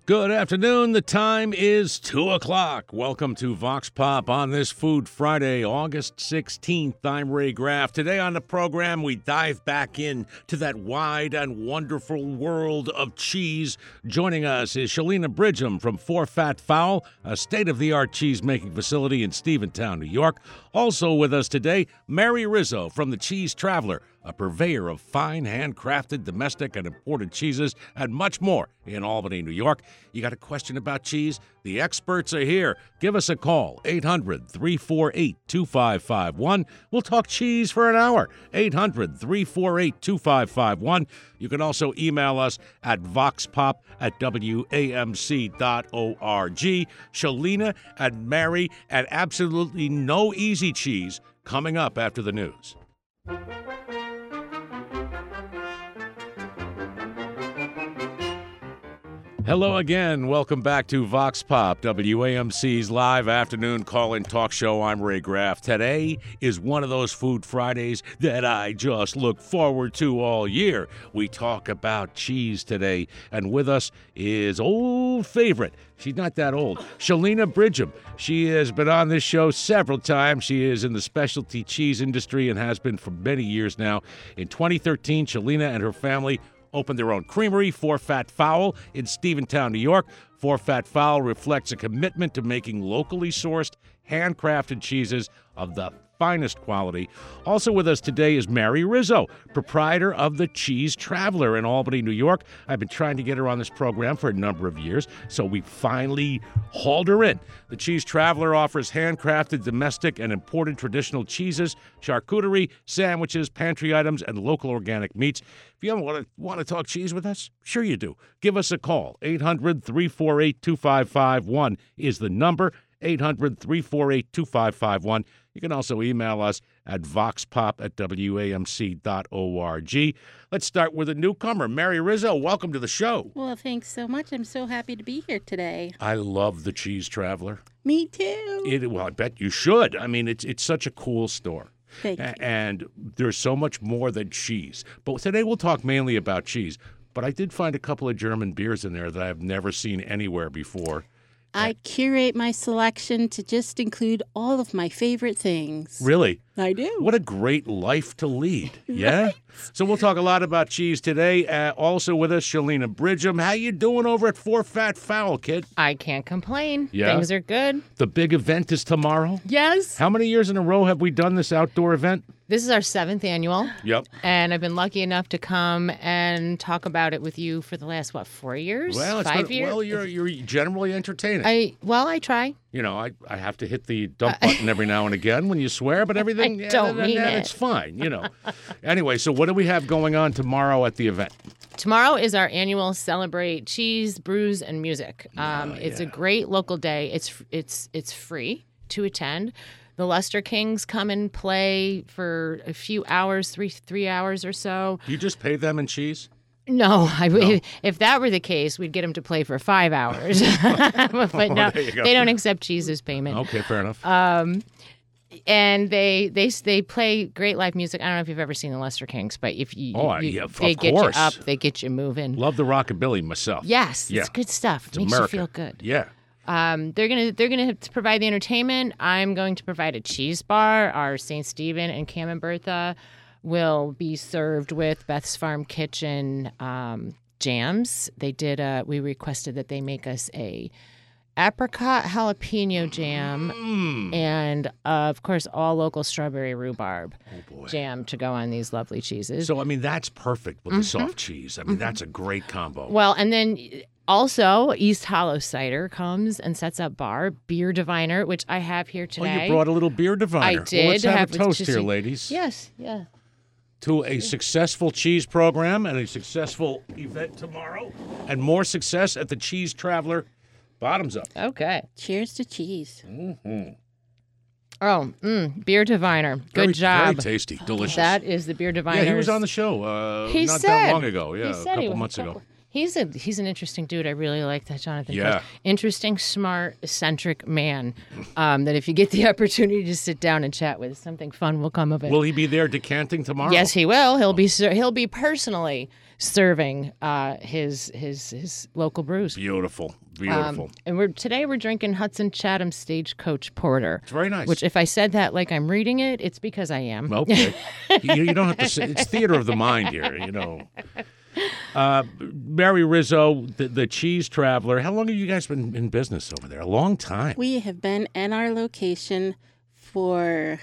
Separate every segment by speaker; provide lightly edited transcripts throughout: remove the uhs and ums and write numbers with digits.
Speaker 1: Good afternoon. The time is 2 o'clock. Welcome to Vox Pop on this Food Friday, August 16th. I'm Ray Graff. Today on the program, we dive back into that wide and wonderful world of cheese. Joining us is Shalina Bridgham from For Fat Fowl, a state-of-the-art cheese-making facility in Stephentown, New York. Also with us today, Mary Rizzo from The Cheese Traveler, a purveyor of fine, handcrafted, domestic, and imported cheeses, and much more in Albany, New York. You got a question about cheese? The experts are here. Give us a call, 800-348-2551. We'll talk cheese for an hour, 800-348-2551. You can also email us at voxpop@wamc.org. Shalina and Mary and absolutely no easy cheese coming up after the news. Hello again. Welcome back to Vox Pop, WAMC's live afternoon call-in talk show. I'm Ray Graff. Today is one of those Food Fridays that I just look forward to all year. We talk about cheese today, and with us is old favorite. She's not that old. Shalina Bridgham. She has been on this show several times. She is in the specialty cheese industry and has been for many years now. In 2013, Shalina and her family opened their own creamery, For Fat Fowl, in Stephentown, New York. For Fat Fowl reflects a commitment to making locally sourced, handcrafted cheeses of the finest quality. Also with us today is Mary Rizzo, proprietor of The Cheese Traveler in Albany, New York. I've been trying to get her on this program for a number of years, so we finally hauled her in. The Cheese Traveler offers handcrafted domestic and imported traditional cheeses, charcuterie, sandwiches, pantry items, and local organic meats. If you want to talk cheese with us, sure you do. Give us a call. 800-348-2551 is the number. 800-348-2551. You can also email us at voxpop@wamc.org. Let's start with a newcomer, Mary Rizzo. Welcome to the show.
Speaker 2: Well, thanks so much. I'm so happy to be here today.
Speaker 1: I love The Cheese Traveler.
Speaker 2: Me too.
Speaker 1: Well, I bet you should. I mean, it's such a cool store.
Speaker 2: Thank you.
Speaker 1: And there's so much more than cheese. But today we'll talk mainly about cheese. But I did find a couple of German beers in there that I've never seen anywhere before.
Speaker 2: I curate my selection to just include all of my favorite things.
Speaker 1: Really?
Speaker 2: I do.
Speaker 1: What a great life to lead. Yeah?
Speaker 2: Right.
Speaker 1: So we'll talk a lot about cheese today. Also with us, Shalina Bridgham. How you doing over at For Fat Fowl, kid?
Speaker 3: I can't complain.
Speaker 1: Yeah?
Speaker 3: Things are good.
Speaker 1: The big event is tomorrow?
Speaker 3: Yes.
Speaker 1: How many years in a row have we done this outdoor event?
Speaker 3: This is our 7th annual.
Speaker 1: Yep.
Speaker 3: And I've been lucky enough to come and talk about it with you for the last, 4 years?
Speaker 1: Well,
Speaker 3: 5 years?
Speaker 1: Well, you're generally entertaining.
Speaker 3: I try.
Speaker 1: You know, I have to hit the dump button every now and again when you swear, but everything,
Speaker 3: I don't mean it.
Speaker 1: It's fine, you know. Anyway, so what do we have going on tomorrow at the event?
Speaker 3: Tomorrow is our annual Celebrate Cheese, Brews, and Music. It's a great local day. It's free to attend. The Lester Kings come and play for a few hours, three hours or so.
Speaker 1: You just pay them in cheese?
Speaker 3: No, if that were the case, we'd get them to play for 5 hours. But no, they don't accept cheese as payment.
Speaker 1: Okay, fair enough.
Speaker 3: And they play great live music. I don't know if you've ever seen the Lester Kings, but if you, they get you up, they get you moving.
Speaker 1: Love the rockabilly myself.
Speaker 3: Yes, it's good stuff. It makes
Speaker 1: America.
Speaker 3: you feel good.
Speaker 1: Yeah.
Speaker 3: They're gonna provide the entertainment. I'm going to provide a cheese bar. Our St. Stephen and Cam and Bertha will be served with Beth's Farm Kitchen jams. We requested that they make us a apricot jalapeno jam and of course all local strawberry rhubarb jam to go on these lovely cheeses.
Speaker 1: So I mean that's perfect with the soft cheese. I mean that's a great combo.
Speaker 3: Well, and then also East Hollow Cider comes and sets up bar, Beer Diviner, which I have here today.
Speaker 1: Oh, you brought a little Beer Diviner.
Speaker 3: I did.
Speaker 1: Well, let's have a toast here, ladies.
Speaker 3: Yes, yeah.
Speaker 1: To a successful cheese program and a successful event tomorrow and more success at the Cheese Traveler. Bottoms up.
Speaker 3: Okay.
Speaker 2: Cheers to cheese.
Speaker 1: Mm-hmm.
Speaker 3: Oh, Beer Diviner. Good job.
Speaker 1: Very tasty. Delicious.
Speaker 3: That is the Beer Diviner.
Speaker 1: Yeah, he was on the show not that long ago. Yeah, a couple months ago.
Speaker 3: He's an interesting dude. I really like that, Jonathan.
Speaker 1: Yeah.
Speaker 3: Coast. Interesting, smart, eccentric man. That if you get the opportunity to sit down and chat with, something fun will come of it.
Speaker 1: Will he be there decanting tomorrow?
Speaker 3: Yes, he will. He'll be personally serving his local brews.
Speaker 1: Beautiful.
Speaker 3: And today we're drinking Hudson Chatham Stagecoach Porter.
Speaker 1: It's very nice.
Speaker 3: Which, if I said that like I'm reading it, it's because I am.
Speaker 1: Okay. you don't have to say. It's theater of the mind here, Mary Rizzo, the cheese traveler. How long have you guys been in business over there? A long time.
Speaker 2: We have been in our location for,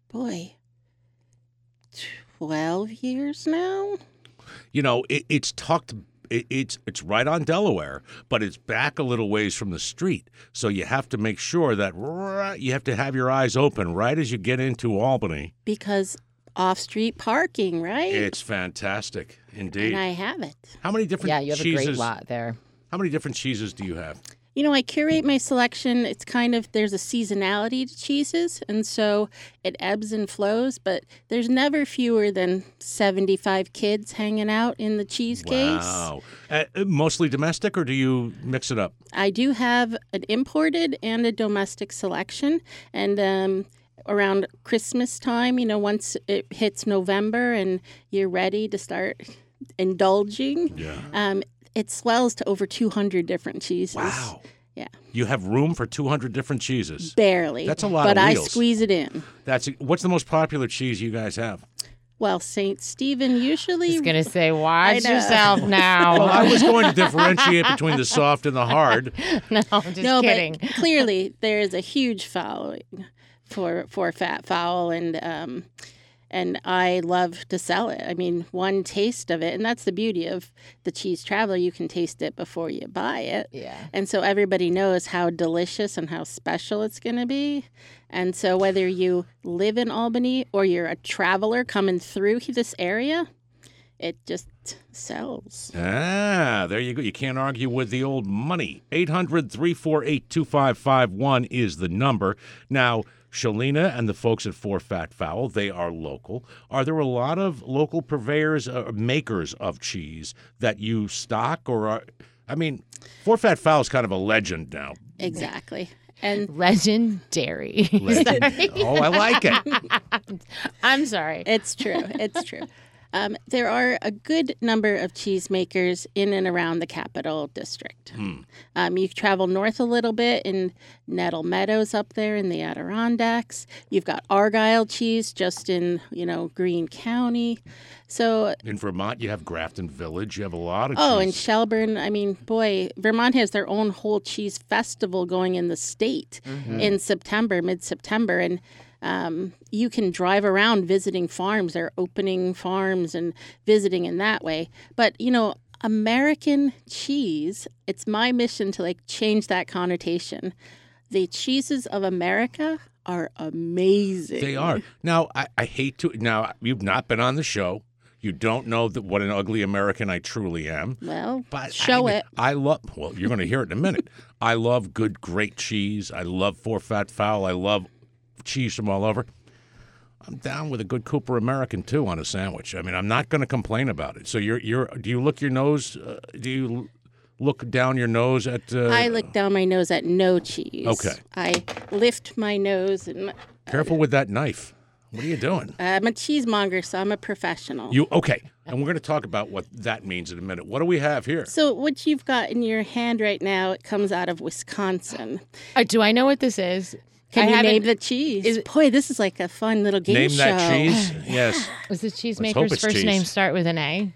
Speaker 2: 12 years now.
Speaker 1: It's tucked. It's right on Delaware, but it's back a little ways from the street. So you have to make sure that you have to have your eyes open right as you get into Albany.
Speaker 2: Because off-street parking, right?
Speaker 1: It's fantastic, indeed.
Speaker 2: And I have it.
Speaker 1: How many different
Speaker 3: Yeah, you have
Speaker 1: cheeses?
Speaker 3: a great lot there.
Speaker 1: How many different cheeses do you have?
Speaker 2: I curate my selection. It's there's a seasonality to cheeses, and so it ebbs and flows, but there's never fewer than 75 kids hanging out in the cheese case.
Speaker 1: Wow. Mostly domestic, or do you mix it up?
Speaker 2: I do have an imported and a domestic selection, and around Christmas time, once it hits November and you're ready to start indulging, it swells to over 200 different cheeses.
Speaker 1: Wow.
Speaker 2: Yeah.
Speaker 1: You have room for 200 different cheeses.
Speaker 2: Barely.
Speaker 1: That's a lot
Speaker 2: but
Speaker 1: of
Speaker 2: I
Speaker 1: wheels.
Speaker 2: squeeze it in.
Speaker 1: What's the most popular cheese you guys have?
Speaker 2: Well, St. Stephen usually...
Speaker 3: I was going to say, watch
Speaker 2: know.
Speaker 3: yourself now.
Speaker 1: Well, I was going to differentiate between the soft and the hard.
Speaker 3: No, just kidding.
Speaker 2: But clearly there is a huge following for fat fowl, and I love to sell it. I mean, one taste of it, and that's the beauty of the Cheese Traveler. You can taste it before you buy it.
Speaker 3: Yeah.
Speaker 2: And so everybody knows how delicious and how special it's going to be. And so whether you live in Albany or you're a traveler coming through this area, it just sells.
Speaker 1: There you go. You can't argue with the old money. 800-348-2551 is the number. Now, Shalina and the folks at Four Fat Fowl, they are local. Are there a lot of local purveyors, makers of cheese that you stock? Four Fat Fowl is kind of a legend now.
Speaker 2: Exactly. And
Speaker 3: Legendary.
Speaker 1: Legend. Oh, I like it.
Speaker 3: I'm sorry.
Speaker 2: it's true. It's true. There are a good number of cheesemakers in and around the Capital District. You travel north a little bit in Nettle Meadows up there in the Adirondacks. You've got Argyle cheese just in, Greene County. So
Speaker 1: In Vermont, you have Grafton Village. You have a lot of
Speaker 2: Oh,
Speaker 1: cheese.
Speaker 2: and Shelburne. Vermont has their own whole cheese festival going in the state in September, mid-September. And you can drive around visiting farms. They're opening farms and visiting in that way. But, American cheese, it's my mission to change that connotation. The cheeses of America are amazing.
Speaker 1: They are. Now, I hate to. Now, you've not been on the show. You don't know what an ugly American I truly am.
Speaker 2: Well,
Speaker 1: But
Speaker 2: show it.
Speaker 1: I love. Well, you're going to hear it in a minute. I love good, great cheese. I love Four Fat Fowl. I love cheese from all over. I'm down with a good Cooper American too on a sandwich. I'm not going to complain about it. So do you look your nose? Do you look down your nose at?
Speaker 2: I look down my nose at no cheese.
Speaker 1: Okay.
Speaker 2: I lift my nose and.
Speaker 1: Careful with that knife. What are you doing?
Speaker 2: I'm a cheesemonger, so I'm a professional.
Speaker 1: Okay. And we're going to talk about what that means in a minute. What do we have here?
Speaker 2: So what you've got in your hand right now, it comes out of Wisconsin.
Speaker 3: Do I know what this is?
Speaker 2: Can you
Speaker 3: haven't-
Speaker 2: name the cheese? Boy, this is like a fun little game
Speaker 1: Name
Speaker 2: show.
Speaker 1: that cheese. Yes.
Speaker 3: Was the
Speaker 1: hope
Speaker 3: cheesemaker's
Speaker 1: it's
Speaker 3: first
Speaker 1: cheese.
Speaker 3: name start with an A?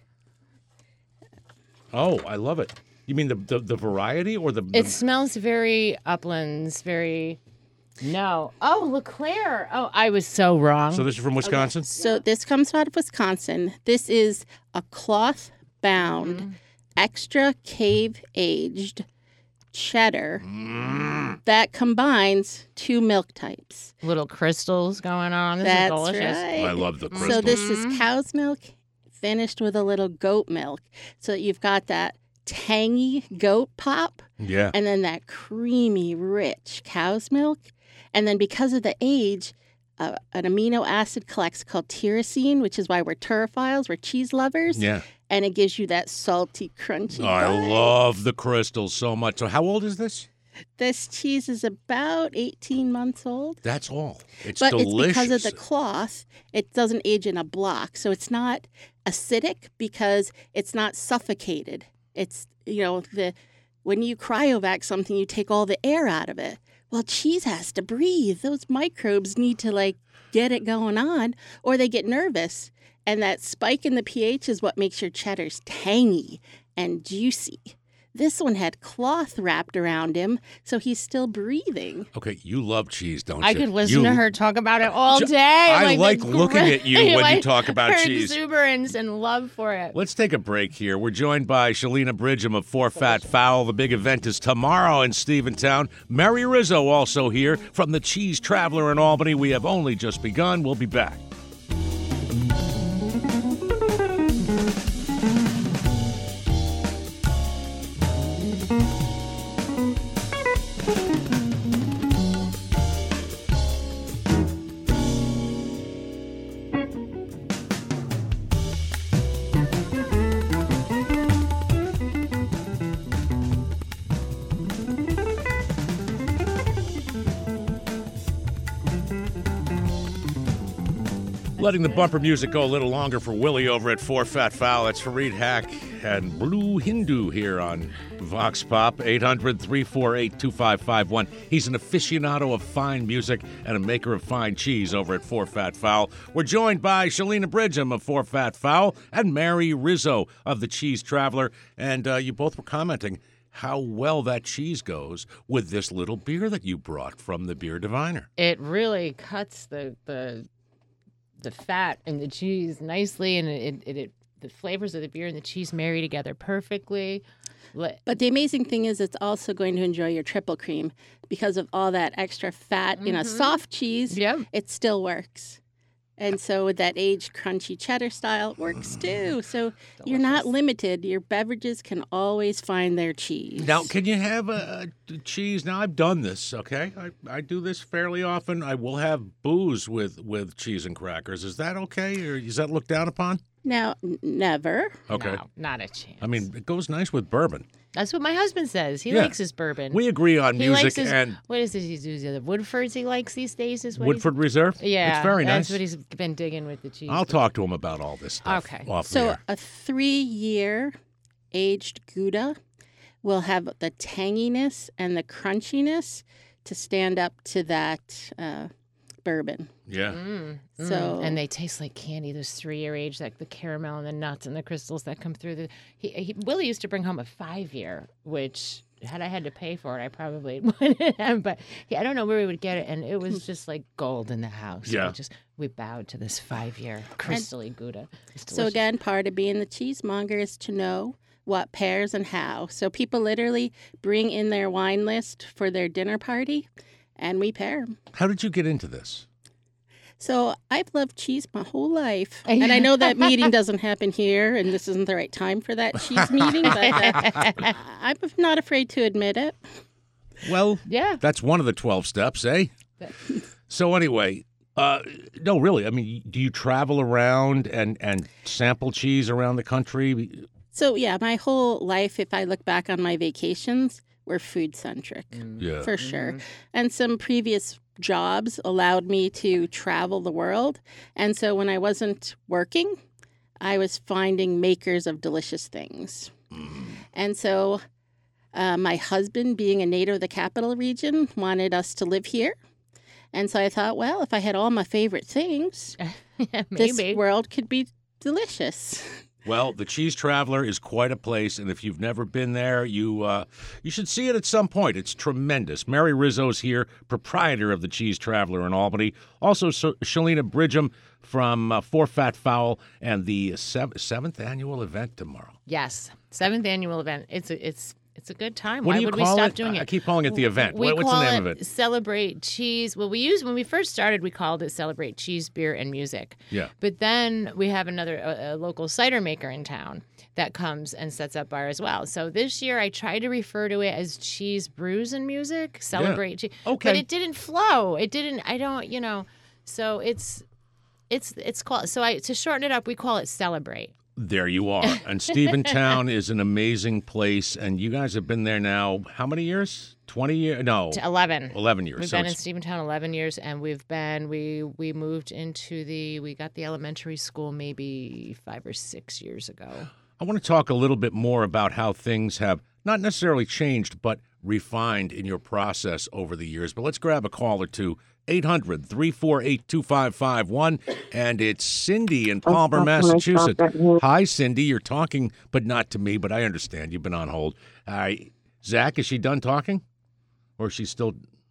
Speaker 1: Oh, I love it. You mean the variety or the?
Speaker 3: It smells very uplands, very. No. Oh, LeClaire. Oh, I was so wrong.
Speaker 1: So this is from Wisconsin.
Speaker 2: So this comes out of Wisconsin. This is a cloth-bound, extra cave-aged cheddar that combines two milk types.
Speaker 3: Little crystals going on. This
Speaker 2: That's
Speaker 3: is delicious.
Speaker 2: right.
Speaker 1: I love the crystals.
Speaker 2: So this is cow's milk finished with a little goat milk. So you've got that tangy goat pop
Speaker 1: Yeah.
Speaker 2: and then that creamy, rich cow's milk. And then because of the age, an amino acid collects called tyrosine, which is why we're turophiles, we're cheese lovers.
Speaker 1: Yeah.
Speaker 2: And it gives you that salty, crunchy
Speaker 1: I
Speaker 2: bite.
Speaker 1: love the crystals so much. So how old is this?
Speaker 2: This cheese is about 18 months old.
Speaker 1: That's all. It's
Speaker 2: But
Speaker 1: delicious.
Speaker 2: it's because of the cloth, it doesn't age in a block. So it's not acidic because it's not suffocated. It's, when you cryovac something, you take all the air out of it. Well, cheese has to breathe. Those microbes need to get it going on or they get nervous. And that spike in the pH is what makes your cheddars tangy and juicy. This one had cloth wrapped around him, so he's still breathing.
Speaker 1: Okay, you love cheese, don't you?
Speaker 3: I could listen to her talk about it all day.
Speaker 1: I like looking at you when you talk about
Speaker 3: her
Speaker 1: cheese.
Speaker 3: Exuberance and love for it.
Speaker 1: Let's take a break here. We're joined by Shalina Bridgham of Four Fat Fowl. The big event is tomorrow in Stephentown. Mary Rizzo also here from the Cheese Traveler in Albany. We have only just begun. We'll be back. Letting the bumper music go a little longer for Willie over at Four Fat Fowl. That's Fareed Hack and Blue Hindu here on Vox Pop, 800-348-2551. He's an aficionado of fine music and a maker of fine cheese over at Four Fat Fowl. We're joined by Shalina Bridgham of Four Fat Fowl and Mary Rizzo of the Cheese Traveler. And you both were commenting how well that cheese goes with this little beer that you brought from the Beer Diviner.
Speaker 3: It really cuts the fat and the cheese nicely, and it the flavors of the beer and the cheese marry together perfectly.
Speaker 2: But the amazing thing is it's also going to enjoy your triple cream because of all that extra fat in a soft cheese.
Speaker 3: Yep.
Speaker 2: It still works. And so with that aged crunchy cheddar style, it works too. So you're not limited. Your beverages can always find their cheese.
Speaker 1: Now, can you have a cheese? Now, I've done this, okay? I do this fairly often. I will have booze with cheese and crackers. Is that okay, or is that looked down upon?
Speaker 2: Now, never.
Speaker 1: Okay.
Speaker 3: No, not a chance.
Speaker 1: I mean, it goes nice with bourbon.
Speaker 3: That's what my husband says. He
Speaker 1: Yeah.
Speaker 3: likes his bourbon.
Speaker 1: We agree on
Speaker 3: He
Speaker 1: music
Speaker 3: likes his,
Speaker 1: and
Speaker 3: what is this? He's the Woodfords he likes these days. Is what
Speaker 1: Woodford Reserve.
Speaker 3: Yeah,
Speaker 1: It's very nice.
Speaker 3: That's what he's been digging with the cheese.
Speaker 1: I'll talk to him about all this stuff.
Speaker 3: Okay.
Speaker 1: Off the
Speaker 2: So
Speaker 1: air.
Speaker 2: a 3-year aged Gouda will have the tanginess and the crunchiness to stand up to that bourbon.
Speaker 1: Yeah.
Speaker 2: So
Speaker 3: and they taste like candy. Those 3-year age, like the caramel and the nuts and the crystals that come through. Willie used to bring home a 5-year, which had I had to pay for it, I probably wouldn't have. But I don't know where we would get it, and it was just like gold in the house.
Speaker 1: Yeah.
Speaker 3: We bowed to this 5-year crystally Gouda. It's
Speaker 2: So
Speaker 3: delicious.
Speaker 2: again, part of being the cheesemonger is to know what pairs and how. So people literally bring in their wine list for their dinner party, and we pair 'em.
Speaker 1: How did you get into this?
Speaker 2: So I've loved cheese my whole life, and I know that meeting doesn't happen here, and this isn't the right time for that cheese meeting, but I'm not afraid to admit it.
Speaker 1: Well,
Speaker 3: Yeah.
Speaker 1: that's one of the 12 steps, eh? So anyway, no, really. I mean, do you travel around and sample cheese around the country?
Speaker 2: So yeah, my whole life, if I look back on my vacations, were food-centric.
Speaker 1: Yeah.
Speaker 2: For sure. And some previous jobs allowed me to travel the world. And so when I wasn't working, I was finding makers of delicious things. And so my husband, being a native of the capital region, wanted us to live here. And so I thought, well, if I had all my favorite things, this
Speaker 3: Maybe.
Speaker 2: world could be delicious.
Speaker 1: Well, the Cheese Traveler is quite a place, and if you've never been there, you should see it at some point. It's tremendous. Mary Rizzo's here, proprietor of the Cheese Traveler in Albany. Also, Shalina Bridgham from Four Fat Fowl, and the 7th annual event tomorrow.
Speaker 3: Yes. 7th annual event. It's a good time.
Speaker 1: What
Speaker 3: Why
Speaker 1: do you
Speaker 3: would
Speaker 1: call
Speaker 3: we stop
Speaker 1: it?
Speaker 3: doing it?
Speaker 1: I keep calling it the event.
Speaker 3: We
Speaker 1: What's
Speaker 3: call
Speaker 1: the name of it?
Speaker 3: Celebrate Cheese. Well, when we first started, we called it Celebrate Cheese, Beer, and Music.
Speaker 1: Yeah.
Speaker 3: But then we have a local cider maker in town that comes and sets up bar as well. So this year I tried to refer to it as Cheese, Brews, and Music. Celebrate Cheese.
Speaker 1: Okay.
Speaker 3: But it didn't flow. It didn't. I don't. So it's called, to shorten it up, we call it Celebrate.
Speaker 1: There you are. And Steventown is an amazing place. And you guys have been there now, how many years? 20 years? No.
Speaker 3: 11.
Speaker 1: 11 years.
Speaker 3: We've been in Steventown 11 years, and we moved into we got the elementary school maybe 5 or 6 years ago.
Speaker 1: I want to talk a little bit more about how things have not necessarily changed, but refined in your process over the years. But let's grab a call or two. 800-348-2551. And it's Cindy in Palmer, Massachusetts. Hi, Cindy. You're talking, but not to me, but I understand. You've been on hold. Zach, is she done talking? Or is she still...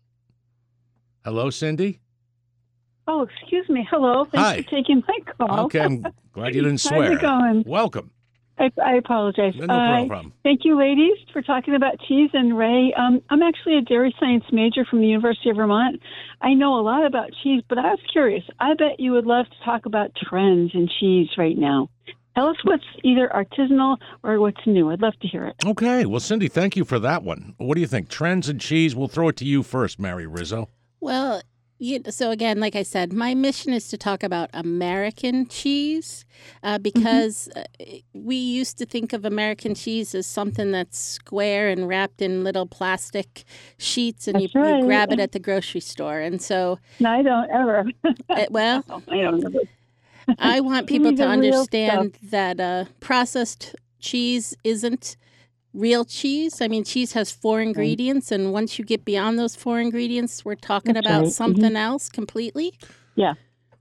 Speaker 1: Hello, Cindy?
Speaker 4: Oh, excuse me. Hello. Thanks for taking my call.
Speaker 1: Okay, I'm glad you didn't swear.
Speaker 4: How's it going?
Speaker 1: Welcome.
Speaker 4: I apologize.
Speaker 1: No problem.
Speaker 4: Thank you, ladies, for talking about cheese. And Ray, I'm actually a dairy science major from the University of Vermont. I know a lot about cheese, but I was curious. I bet you would love to talk about trends in cheese right now. Tell us what's either artisanal or what's new. I'd love to hear it.
Speaker 1: Okay. Well, Cindy, thank you for that one. What do you think? Trends in cheese? We'll throw it to you first, Mary Rizzo.
Speaker 2: Well, so again, like I said, my mission is to talk about American cheese because we used to think of American cheese as something that's square and wrapped in little plastic sheets, and you grab it at the grocery store. And so,
Speaker 4: no, I don't ever.
Speaker 2: I
Speaker 4: don't ever.
Speaker 2: I want people to understand that processed cheese isn't real cheese. I mean, cheese has 4 ingredients, and once you get beyond those 4 ingredients, we're talking about something else completely.
Speaker 4: Yeah.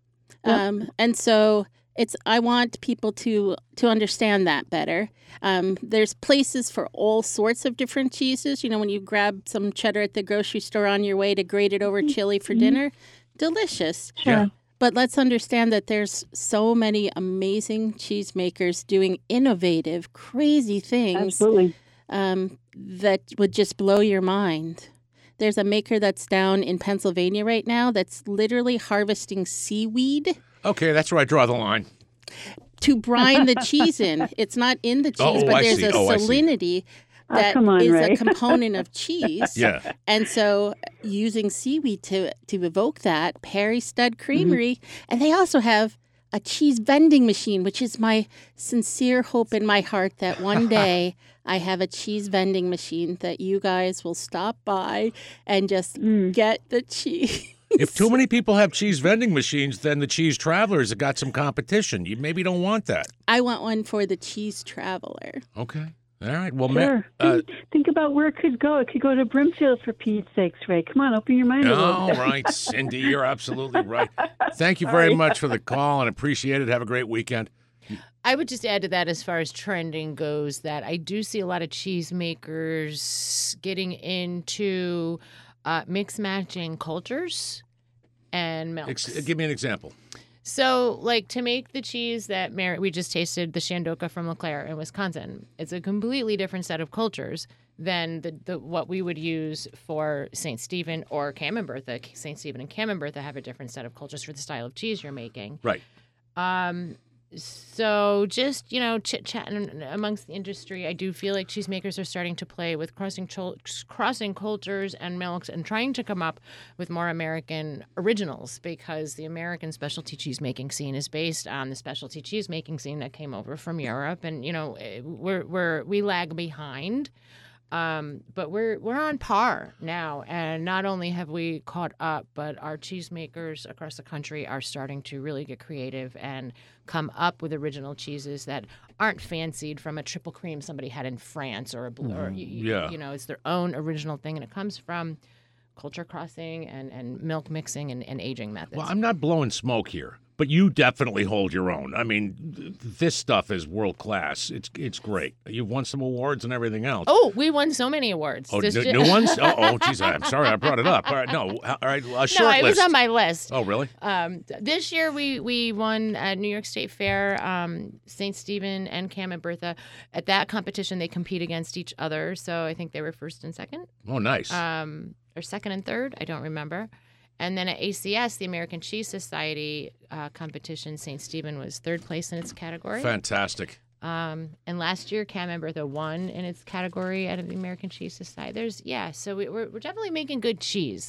Speaker 2: And so I want people to understand that better. There's places for all sorts of different cheeses. You know, when you grab some cheddar at the grocery store on your way to grate it over chili for dinner, delicious.
Speaker 4: Sure.
Speaker 2: Yeah. But let's understand that there's so many amazing cheesemakers doing innovative, crazy things.
Speaker 4: Absolutely.
Speaker 2: That would just blow your mind. There's a maker that's down in Pennsylvania right now that's literally harvesting seaweed.
Speaker 1: Okay, that's where I draw the line.
Speaker 2: To brine the cheese in. It's not in the cheese, but there's a salinity that is a component of cheese.
Speaker 1: Yeah.
Speaker 2: And so using seaweed to evoke that, Perry Stud Creamery, and they also have a cheese vending machine, which is my sincere hope in my heart that one day I have a cheese vending machine that you guys will stop by and just get the cheese.
Speaker 1: If too many people have cheese vending machines, then the cheese travelers have got some competition. You maybe don't want that.
Speaker 2: I want one for the cheese traveler.
Speaker 1: Okay. All right. Well,
Speaker 4: sure. Think about where it could go. It could go to Brimfield, for Pete's sakes, Ray. Come on, open your mind a little bit.
Speaker 1: All right, Cindy, you're absolutely right. Thank you very much for the call and appreciate it. Have a great weekend.
Speaker 3: I would just add to that, as far as trending goes, that I do see a lot of cheesemakers getting into mix matching cultures and milks.
Speaker 1: Give me an example.
Speaker 3: So, like, to make the cheese that we just tasted, the Shandoka from LeClaire in Wisconsin, it's a completely different set of cultures than the what we would use for St. Stephen or Camembert Bertha. St. Stephen and Camembert Bertha have a different set of cultures for the style of cheese you're making.
Speaker 1: Right.
Speaker 3: So just, chit-chatting amongst the industry, I do feel like cheesemakers are starting to play with crossing cultures and milks and trying to come up with more American originals, because the American specialty cheesemaking scene is based on the specialty cheesemaking scene that came over from Europe. And, we lag behind. But we're on par now, and not only have we caught up, but our cheesemakers across the country are starting to really get creative and come up with original cheeses that aren't fancied from a triple cream somebody had in France or it's their own original thing, and it comes from culture crossing and milk mixing and aging methods.
Speaker 1: Well, I'm not blowing smoke here, but you definitely hold your own. I mean, this stuff is world class. It's great. You've won some awards and everything else.
Speaker 3: Oh, we won so many awards.
Speaker 1: Oh, new ones? Oh, geez, I'm sorry I brought it up. All right, no, all right, a short
Speaker 3: list. No, it was on my list.
Speaker 1: Oh, really?
Speaker 3: This year we won at New York State Fair, St. Stephen and Camembert Bertha. At that competition, they compete against each other, so I think they were first and second.
Speaker 1: Oh, nice.
Speaker 3: Or second and third, I don't remember. And then at ACS, the American Cheese Society competition, St. Stephen was third place in its category.
Speaker 1: Fantastic.
Speaker 3: And last year, Camembert Bertha won in its category at the American Cheese Society. So we're definitely making good cheese.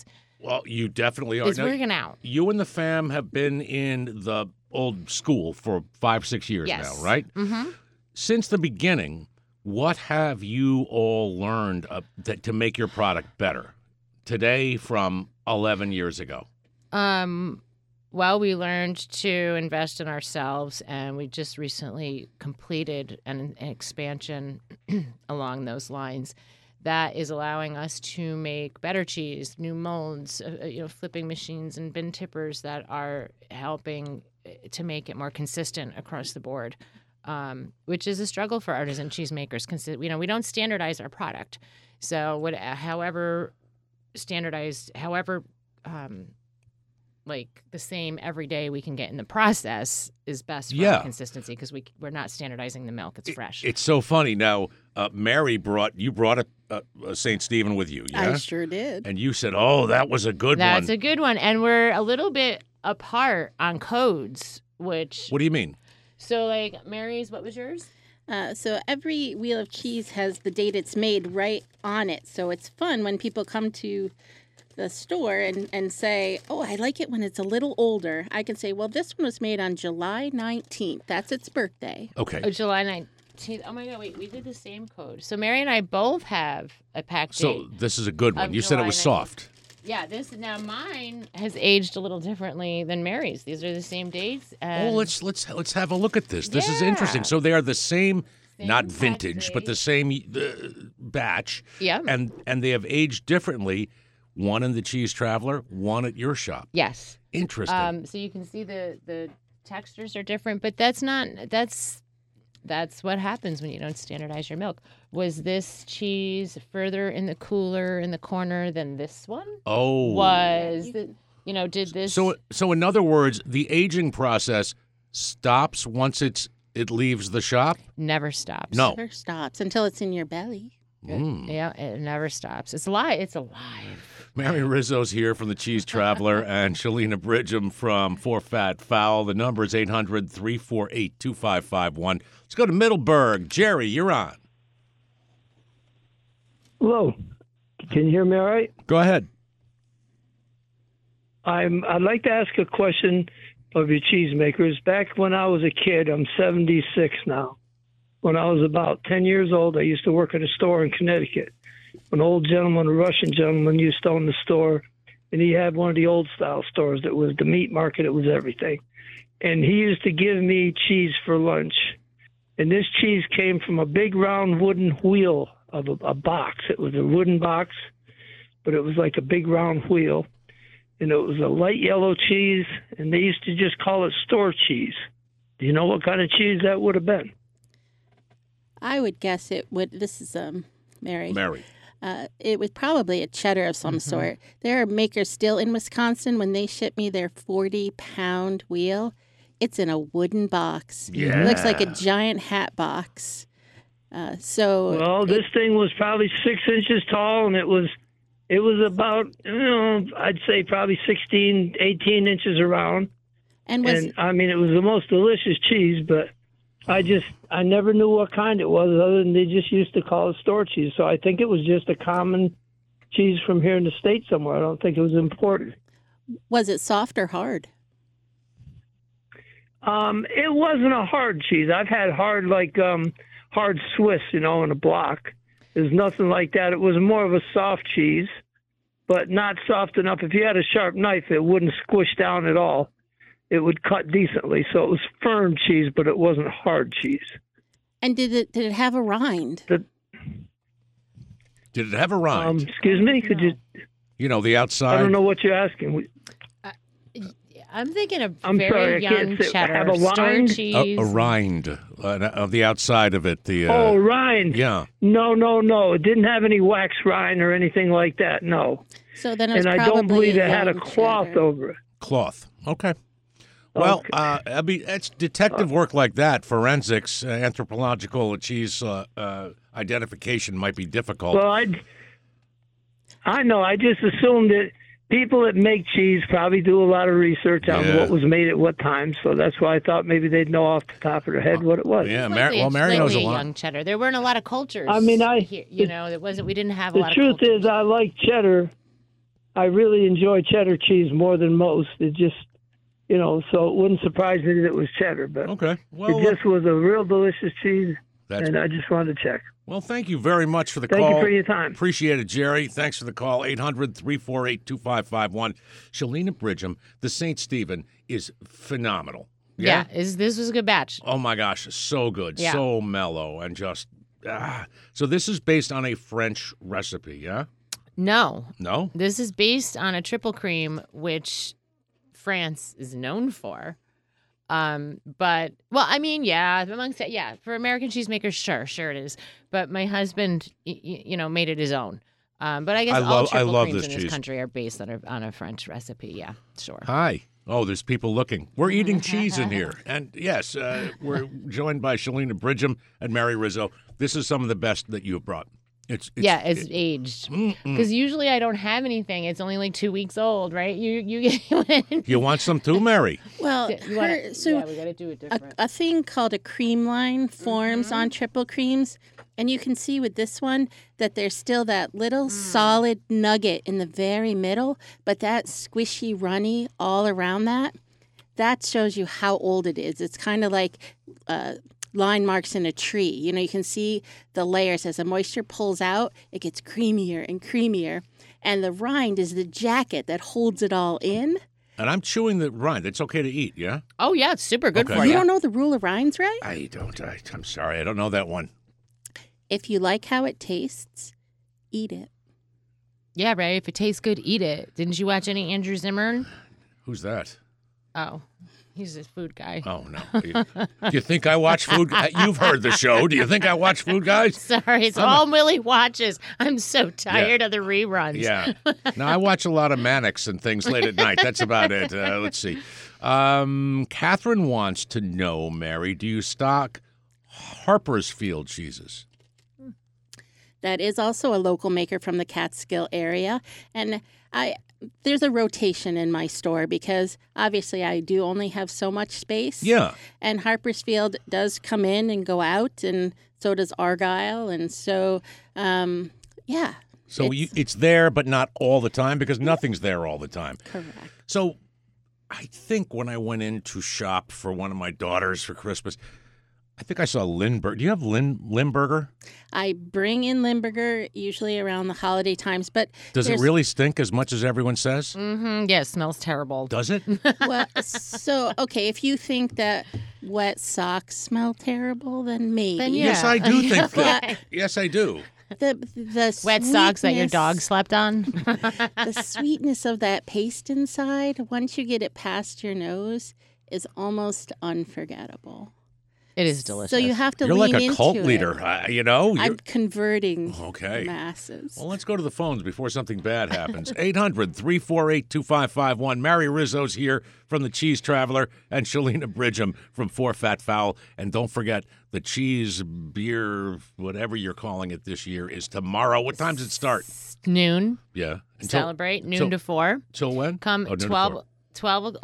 Speaker 1: Well, you definitely are.
Speaker 3: It's
Speaker 1: Now,
Speaker 3: working out.
Speaker 1: you and the fam have been in the old school for 5-6 years
Speaker 3: Yes.
Speaker 1: now, right?
Speaker 3: Mm-hmm.
Speaker 1: Since the beginning, what have you all learned to make your product better today from 11 years ago?
Speaker 3: Well, we learned to invest in ourselves, and we just recently completed an expansion along those lines that is allowing us to make better cheese, new molds, flipping machines and bin tippers that are helping to make it more consistent across the board, which is a struggle for artisan cheesemakers. We don't standardize our product. So however like the same every day we can get in the process is best for our consistency, because we're not standardizing the milk. It's fresh.
Speaker 1: It's so funny. Now, Mary brought a St. Stephen with you, yeah?
Speaker 2: I sure did.
Speaker 1: And you said, oh, that was a good one.
Speaker 3: That's a good one. And we're a little bit apart on codes, which...
Speaker 1: What do you mean?
Speaker 3: So, like, Mary's, what was yours?
Speaker 2: So every wheel of cheese has the date it's made right on it. So it's fun when people come to the store and say, oh, I like it when it's a little older. I can say, well, this one was made on July 19th. That's its birthday.
Speaker 1: Okay.
Speaker 3: Oh, July 19th. Oh, my God, wait, we did the same code. So Mary and I both have a pack date.
Speaker 1: So this is a good one. You said it
Speaker 3: July
Speaker 1: was
Speaker 3: 19th.
Speaker 1: soft.
Speaker 3: Yeah, now mine has aged a little differently than Mary's. These are the same dates. And
Speaker 1: Oh, let's have a look at this. This is
Speaker 3: Yeah.
Speaker 1: interesting. So they are the same not
Speaker 3: pack
Speaker 1: vintage, but
Speaker 3: date.
Speaker 1: the same batch.
Speaker 3: Yeah.
Speaker 1: And they have aged differently. One in the Cheese Traveler, one at your shop.
Speaker 3: Yes.
Speaker 1: Interesting.
Speaker 3: So you can see the textures are different, but that's what happens when you don't standardize your milk. Was this cheese further in the cooler in the corner than this one? Did this?
Speaker 1: So in other words, the aging process stops once it leaves the shop?
Speaker 3: Never stops.
Speaker 1: No.
Speaker 2: Never stops until it's in your belly.
Speaker 3: Yeah, it never stops. It's alive. It's alive.
Speaker 1: Mary Rizzo's here from the Cheese Traveler and Shalina Bridgham from For Fat Fowl. The number is 800-348-2551. Let's go to Middleburg. Jerry, you're on.
Speaker 5: Hello. Can you hear me all right?
Speaker 1: Go ahead.
Speaker 5: I'd like to ask a question of your cheesemakers. Back when I was a kid, I'm 76 now. When I was about 10 years old, I used to work at a store in Connecticut. An old gentleman, a Russian gentleman, used to own the store, and he had one of the old style stores. It was the meat market. It was everything. And he used to give me cheese for lunch. And this cheese came from a big round wooden wheel of a box. It was a wooden box, but it was like a big round wheel. And it was a light yellow cheese, and they used to just call it store cheese. Do you know what kind of cheese that would have been?
Speaker 2: I would guess it would. This is Mary.
Speaker 1: Mary.
Speaker 2: It was probably a cheddar of some sort. There are makers still in Wisconsin. When they ship me their 40-pound wheel, it's in a wooden box.
Speaker 1: Yeah.
Speaker 2: It looks like a giant hat box.
Speaker 5: Well, this thing was probably 6 inches tall, and it was about, I'd say probably 16, 18 inches around.
Speaker 2: And
Speaker 5: it was the most delicious cheese, but I never knew what kind it was, other than they just used to call it store cheese. So I think it was just a common cheese from here in the States somewhere. I don't think it was imported.
Speaker 2: Was it soft or hard?
Speaker 5: It wasn't a hard cheese. I've had hard Swiss, in a block. There's nothing like that. It was more of a soft cheese, but not soft enough. If you had a sharp knife, it wouldn't squish down at all. It would cut decently. So it was firm cheese, but it wasn't hard cheese.
Speaker 2: And did it have a rind?
Speaker 1: Did it have a rind?
Speaker 5: Excuse me? Could you?
Speaker 1: The outside.
Speaker 5: I don't know what you're asking.
Speaker 3: I'm thinking of
Speaker 5: I'm
Speaker 3: very
Speaker 5: sorry, I
Speaker 3: young
Speaker 5: can't say.
Speaker 3: cheddar,
Speaker 5: Have a
Speaker 3: store
Speaker 5: rind?
Speaker 3: cheese.
Speaker 1: A rind of the outside of it.
Speaker 5: Rind.
Speaker 1: Yeah.
Speaker 5: No. It didn't have any wax rind or anything like that. No.
Speaker 2: So then it was
Speaker 5: and I
Speaker 2: probably
Speaker 5: don't believe it had a
Speaker 2: young
Speaker 5: cloth
Speaker 2: cheddar.
Speaker 5: over it.
Speaker 1: Cloth. Okay. Well,
Speaker 5: Okay.
Speaker 1: it's detective work like that, forensics, anthropological cheese identification might be difficult.
Speaker 5: Well, I know. I just assumed that people that make cheese probably do a lot of research on what was made at what time. So that's why I thought maybe they'd know off the top of their head what it was.
Speaker 1: Yeah,
Speaker 3: Slightly
Speaker 1: Mary knows a lot.
Speaker 3: young cheddar. There weren't a lot of cultures.
Speaker 5: I mean,
Speaker 3: here, it wasn't. We didn't have a
Speaker 5: The
Speaker 3: lot of
Speaker 5: truth
Speaker 3: cultures.
Speaker 5: is, I like cheddar. I really enjoy cheddar cheese more than most. It just, so it wouldn't surprise me that it was cheddar, but
Speaker 1: Okay. Well,
Speaker 5: it just was a real delicious cheese,
Speaker 1: that's
Speaker 5: and I just wanted to check.
Speaker 1: Well, thank you very much for the
Speaker 5: Thank
Speaker 1: call.
Speaker 5: you for your time.
Speaker 1: Appreciate it, Jerry. Thanks for the call. 800-348-2551. Shalina Bridgham, the St. Stephen, is phenomenal.
Speaker 3: Yeah, this was a good batch.
Speaker 1: Oh, my gosh. So good.
Speaker 3: Yeah.
Speaker 1: So mellow and just... So this is based on a French recipe, yeah?
Speaker 3: No,
Speaker 1: No?
Speaker 3: this is based on a triple cream, which France is known for. But for American cheesemakers, sure it is. But my husband, made it his own. But I guess all triple creams in this country are based on a French recipe. Yeah, sure.
Speaker 1: Hi. Oh, there's people looking. We're eating cheese in here. And yes, we're joined by Shalina Bridgham and Mary Rizzo. This is some of the best that you have brought. It's
Speaker 3: aged. Because usually I don't have anything. It's only like 2 weeks old, right? You
Speaker 1: You want some too, Mary?
Speaker 2: Well,
Speaker 3: we got to do it different.
Speaker 2: a thing called a cream line forms on triple creams. And you can see with this one that there's still that little solid nugget in the very middle, but that squishy runny all around that shows you how old it is. It's kind of like line marks in a tree. You can see the layers. As the moisture pulls out, it gets creamier and creamier. And the rind is the jacket that holds it all in.
Speaker 1: And I'm chewing the rind. It's okay to eat, yeah?
Speaker 3: Oh, yeah, it's super good
Speaker 1: Okay.
Speaker 3: for
Speaker 2: You
Speaker 3: you.
Speaker 2: don't know the rule of rinds, right?
Speaker 1: I don't. I'm sorry. I don't know that one.
Speaker 2: If you like how it tastes, eat it.
Speaker 3: Yeah, right. If it tastes good, eat it. Didn't you watch any Andrew Zimmern?
Speaker 1: Who's that?
Speaker 3: Oh, he's a food guy.
Speaker 1: Oh, no. Do you think I watch Food Guys? You've heard the show. Do you think I watch Food Guys?
Speaker 3: Sorry, it's all Millie watches. I'm so tired of the reruns.
Speaker 1: Yeah. No, I watch a lot of Mannix and things late at night. That's about it. Let's see. Catherine wants to know, Mary, do you stock Harper's Field cheeses?
Speaker 2: That is also a local maker from the Catskill area. And there's a rotation in my store because obviously I do only have so much space.
Speaker 1: Yeah.
Speaker 2: And Harper's Field does come in and go out, and so does Argyle. And so, yeah.
Speaker 1: So it's there, but not all the time because nothing's there all the time.
Speaker 2: Correct.
Speaker 1: So I think when I went in to shop for one of my daughters for Christmas, I think I saw Lindbergh. Do you have Limburger?
Speaker 2: I bring in Limburger usually around the holiday times, but
Speaker 1: Does it really stink as much as everyone says?
Speaker 3: Mm-hmm. Yeah, it smells terrible.
Speaker 1: Does it?
Speaker 2: Well, so okay, if you think that wet socks smell terrible, then maybe.
Speaker 3: Then yeah.
Speaker 1: Yes, I do think that.
Speaker 2: But
Speaker 1: Yes, I do.
Speaker 2: the
Speaker 3: Wet socks that your
Speaker 2: sweetness-
Speaker 3: dog slept on.
Speaker 2: The sweetness of that paste inside, once you get it past your nose, is almost unforgettable.
Speaker 3: It is delicious.
Speaker 2: So you have to
Speaker 1: You're
Speaker 2: lean
Speaker 1: like a
Speaker 2: into
Speaker 1: cult
Speaker 2: it.
Speaker 1: leader, You're-
Speaker 2: I'm converting
Speaker 1: Okay.
Speaker 2: the masses.
Speaker 1: Well, let's go to the phones before something bad happens. 800-348-2551. Mary Rizzo's here from the Cheese Traveler and Shalina Bridgham from Four Fat Fowl. And don't forget, the cheese beer, whatever you're calling it this year, is tomorrow. What time does it start?
Speaker 3: Noon.
Speaker 1: Yeah.
Speaker 3: Celebrate noon to 4.
Speaker 1: Till when?
Speaker 3: Come
Speaker 1: noon to
Speaker 3: 12
Speaker 1: 4.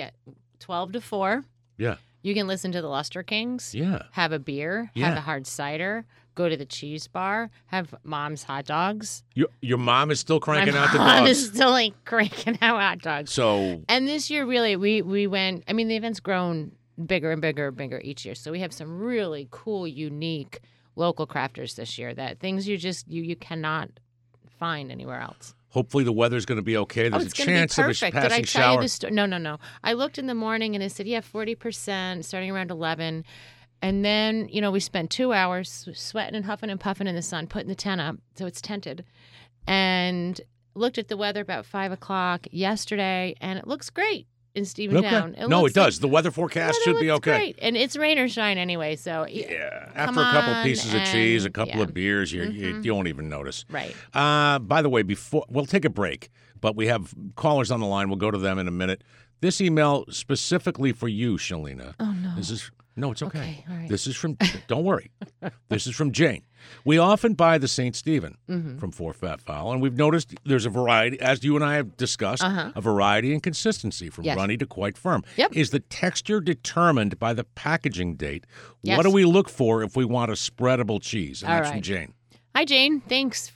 Speaker 3: to 4.
Speaker 1: Yeah.
Speaker 3: You can listen to the Luster Kings.
Speaker 1: Yeah.
Speaker 3: Have a beer.
Speaker 1: Yeah.
Speaker 3: Have a hard cider. Go to the cheese bar. Have mom's hot dogs.
Speaker 1: Your mom is still cranking
Speaker 3: My
Speaker 1: out the
Speaker 3: mom
Speaker 1: dogs.
Speaker 3: is still like cranking out hot dogs.
Speaker 1: So
Speaker 3: And this year, really, we went. I mean, the event's grown bigger and bigger and bigger each year. So we have some really cool, unique local crafters this year. That things you cannot find anywhere else.
Speaker 1: hopefully the weather's going to be okay. There's
Speaker 3: it's
Speaker 1: a
Speaker 3: going to be
Speaker 1: chance of a
Speaker 3: perfect. Did I
Speaker 1: passing
Speaker 3: tell
Speaker 1: shower.
Speaker 3: you the story? No. I looked in the morning and it said, 40%, starting around 11. And then, we spent 2 hours sweating and huffing and puffing in the sun, putting the tent up, so it's tented. And looked at the weather about 5 o'clock yesterday, and it looks great in Stephentown.
Speaker 1: Okay. No, it does. The weather forecast should be okay.
Speaker 3: Great. And it's rain or shine anyway, so
Speaker 1: Yeah.
Speaker 3: come
Speaker 1: After a couple
Speaker 3: on
Speaker 1: pieces of cheese, a
Speaker 3: and-
Speaker 1: couple
Speaker 3: yeah.
Speaker 1: of beers, you won't even notice.
Speaker 3: Right.
Speaker 1: By the way, before we'll take a break, but we have callers on the line. We'll go to them in a minute. This email specifically for you, Shalina.
Speaker 3: Oh, no.
Speaker 1: No, it's okay.
Speaker 3: Okay, all right.
Speaker 1: This is from, don't worry. This is from Jane. We often buy the St. Stephen
Speaker 3: Mm-hmm.
Speaker 1: from Four Fat Fowl, and we've noticed there's a variety, as you and I have discussed, a variety and consistency from
Speaker 3: Yes.
Speaker 1: runny to quite firm.
Speaker 3: Yep.
Speaker 1: Is the texture determined by the packaging date?
Speaker 3: Yes.
Speaker 1: What do we look for if we want a spreadable cheese? And
Speaker 3: All
Speaker 1: that's from
Speaker 3: right.
Speaker 1: Jane.
Speaker 3: Hi, Jane. Thanks for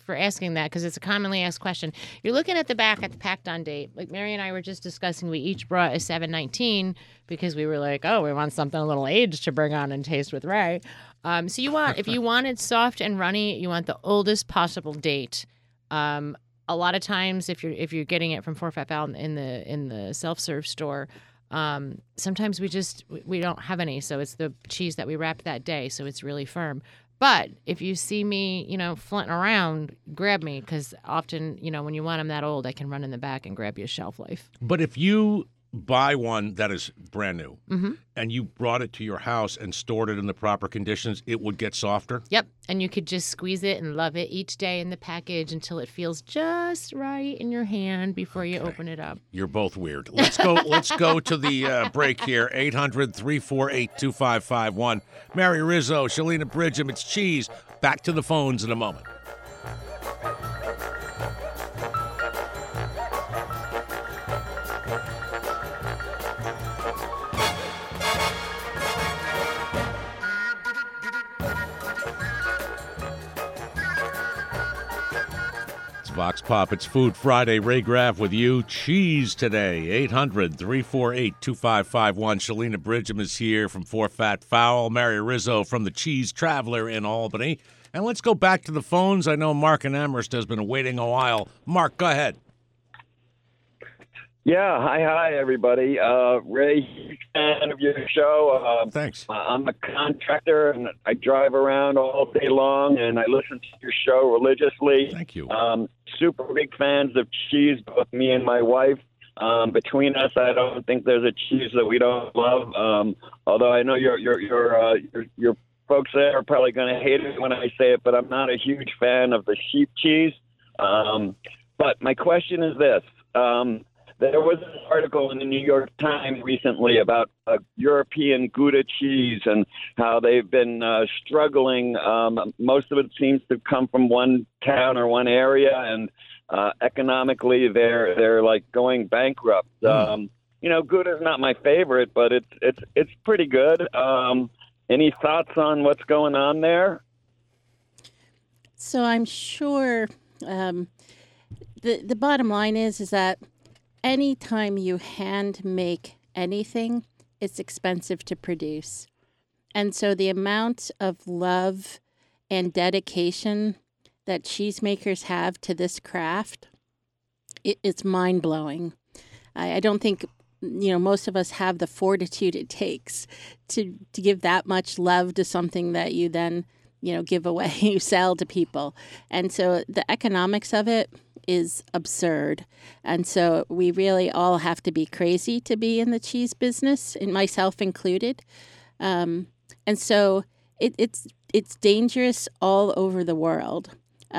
Speaker 3: for asking that because it's a commonly asked question. You're looking at the back at the packed on date. Like Mary and I were just discussing, we each brought a 719 because we were like, oh, we want something a little aged to bring on and taste with Ray. So you want, if you want it soft and runny, you want the oldest possible date. A lot of times, if you're getting it from Four Fat Val in the self-serve store, sometimes we don't have any, so it's the cheese that we wrapped that day, so it's really firm. But if you see me, flinting around, grab me, because often, when you want them that old, I can run in the back and grab you a shelf life.
Speaker 1: But if you buy one that is brand new and you brought it to your house and stored it in the proper conditions, it would get softer?
Speaker 3: Yep. And you could just squeeze it and love it each day in the package until it feels just right in your hand before you open it up.
Speaker 1: You're both weird. Let's go to the break here. 800-348-2551. Mary Rizzo, Shalina Bridgham, it's Cheese. Back to the phones in a moment. Vox Pop, it's Food Friday. Ray Graff with you. Cheese today. 800-348-2551. Shalina Bridgham is here from Four Fat Fowl. Mary Rizzo from the Cheese Traveler in Albany. And let's go back to the phones. I know Mark in Amherst has been waiting a while. Mark, go ahead.
Speaker 6: Yeah, hi, everybody. Ray, huge fan of your show.
Speaker 1: Thanks.
Speaker 6: I'm a contractor, and I drive around all day long, and I listen to your show religiously.
Speaker 1: Thank you.
Speaker 6: Super big fans of cheese, both me and my wife. Between us, I don't think there's a cheese that we don't love. Although I know your folks there are probably going to hate it when I say it, but I'm not a huge fan of the sheep cheese. But my question is this. There was an article in the New York Times recently about European Gouda cheese and how they've been struggling. Most of it seems to come from one town or one area, and economically they're like going bankrupt. Gouda is not my favorite, but it's pretty good. Any thoughts on what's going on there?
Speaker 2: So I'm sure the bottom line is that anytime you hand make anything, it's expensive to produce. And so the amount of love and dedication that cheesemakers have to this craft, it's mind-blowing. I don't think, most of us have the fortitude it takes to give that much love to something that you then, give away, you sell to people. And so the economics of it is absurd. And so we really all have to be crazy to be in the cheese business, and myself included. And so it's dangerous all over the world.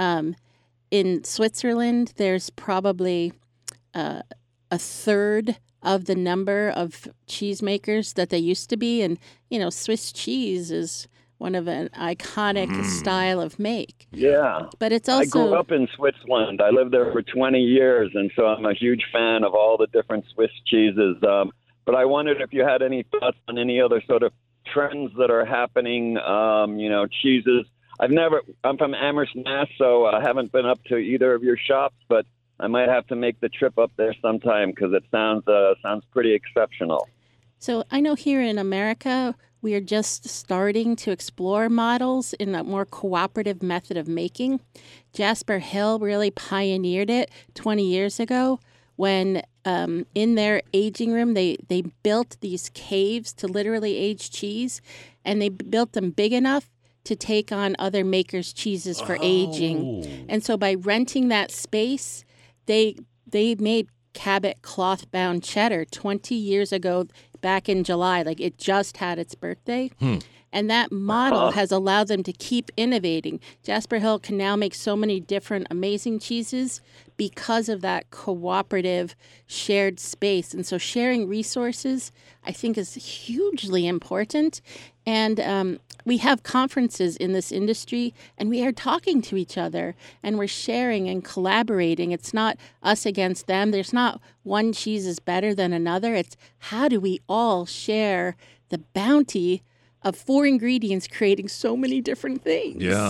Speaker 2: In Switzerland, there's probably a third of the number of cheesemakers that there used to be. And, Swiss cheese is one of an iconic style of make.
Speaker 6: Yeah.
Speaker 2: But it's also... I
Speaker 6: grew up in Switzerland. I lived there for 20 years, and so I'm a huge fan of all the different Swiss cheeses. But I wondered if you had any thoughts on any other sort of trends that are happening, cheeses. I'm from Amherst, Mass, so I haven't been up to either of your shops, but I might have to make the trip up there sometime because it sounds pretty exceptional.
Speaker 2: So I know here in America, we are just starting to explore models in a more cooperative method of making. Jasper Hill really pioneered it 20 years ago when in their aging room, they built these caves to literally age cheese, and they built them big enough to take on other makers' cheeses for aging. And so by renting that space, they made Cabot cloth-bound cheddar 20 years ago, back in July. Like, it just had its birthday. And that model has allowed them to keep innovating. Jasper Hill can now make so many different amazing cheeses because of that cooperative shared space. And so sharing resources, I think, is hugely important. And we have conferences in this industry, and we are talking to each other, and we're sharing and collaborating. It's not us against them. There's not one cheese is better than another. It's how do we all share the bounty of 4 ingredients creating so many different things.
Speaker 1: Yeah.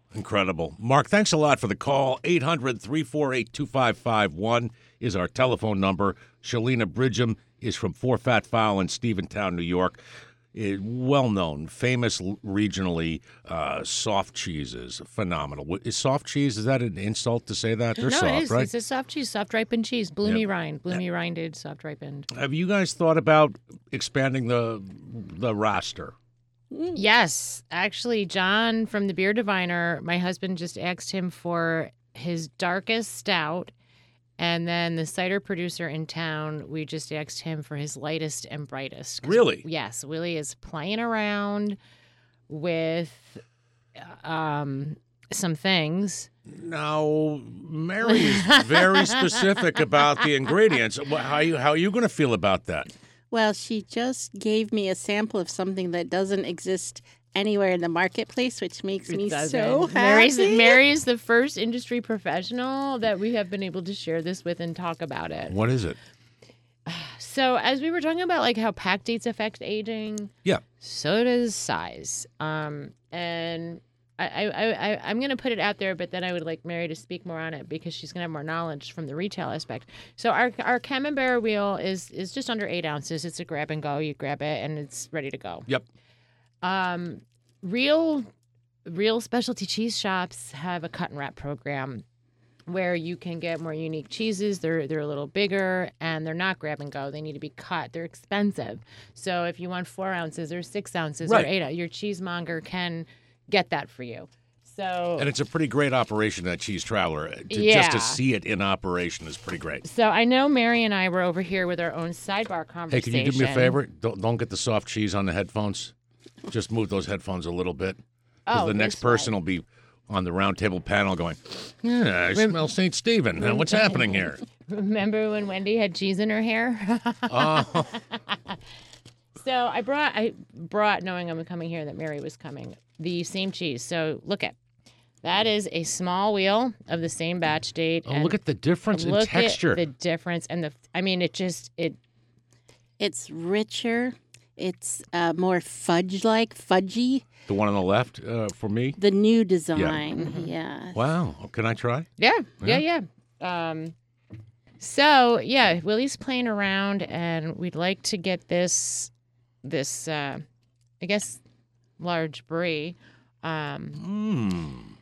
Speaker 1: Incredible. Mark, thanks a lot for the call. 800-348-2551 is our telephone number. Shalina Bridgham is from Four Fat Fowl in Stephentown, New York. Well-known, famous regionally, soft cheeses. Phenomenal. Is soft cheese, is that an insult to say that? They're
Speaker 3: no,
Speaker 1: soft,
Speaker 3: it is.
Speaker 1: right?
Speaker 3: It's a soft cheese, soft ripened cheese, bloomy rind, bloomy-rinded, soft ripened.
Speaker 1: Have you guys thought about expanding the roster?
Speaker 3: Yes. Actually, John from the Beer Diviner, my husband just asked him for his darkest stout. And then the cider producer in town, we just asked him for his lightest and brightest.
Speaker 1: Really?
Speaker 3: Yes. Willie is playing around with some things.
Speaker 1: Now, Mary is very specific about the ingredients. How are you going to feel about that?
Speaker 2: Well, she just gave me a sample of something that doesn't exist anywhere in the marketplace, which makes me so happy.
Speaker 3: Mary is the first industry professional that we have been able to share this with and talk about it.
Speaker 1: What is it?
Speaker 3: So, as we were talking about, like how pack dates affect aging,
Speaker 1: Yeah.
Speaker 3: so does size. And I'm going to put it out there, but then I would like Mary to speak more on it because she's going to have more knowledge from the retail aspect. So our Camembert wheel is just under 8 ounces. It's a grab and go. You grab it and it's ready to go.
Speaker 1: Yep.
Speaker 3: Real specialty cheese shops have a cut and wrap program where you can get more unique cheeses. They're a little bigger and they're not grab and go. They need to be cut. They're expensive. So if you want 4 ounces or 6 ounces
Speaker 1: Right.
Speaker 3: or 8, your cheesemonger can get that for you. So
Speaker 1: And it's a pretty great operation at Cheese Traveler. Just to see it in operation is pretty great.
Speaker 3: So I know Mary and I were over here with our own sidebar
Speaker 1: Hey,
Speaker 3: conversation.
Speaker 1: can you do me a favor? Don't get the soft cheese on the headphones. Just move those headphones a little bit. Because the next person will be on the round table panel going, yeah, I smell St. Stephen. Now, what's happening here?
Speaker 3: Remember when Wendy had cheese in her hair?
Speaker 1: Oh.
Speaker 3: So I brought, knowing I'm coming here, that Mary was coming, the same cheese. So look at that is a small wheel of the same batch date.
Speaker 1: Oh, look at the difference in texture.
Speaker 3: Look at the difference, and
Speaker 2: It's richer. It's more fudgy.
Speaker 1: The one on the left for me?
Speaker 2: The new design, yeah.
Speaker 1: Wow. Can I try?
Speaker 3: Yeah. So yeah, Willie's playing around, and we'd like to get this I guess large brie.
Speaker 2: And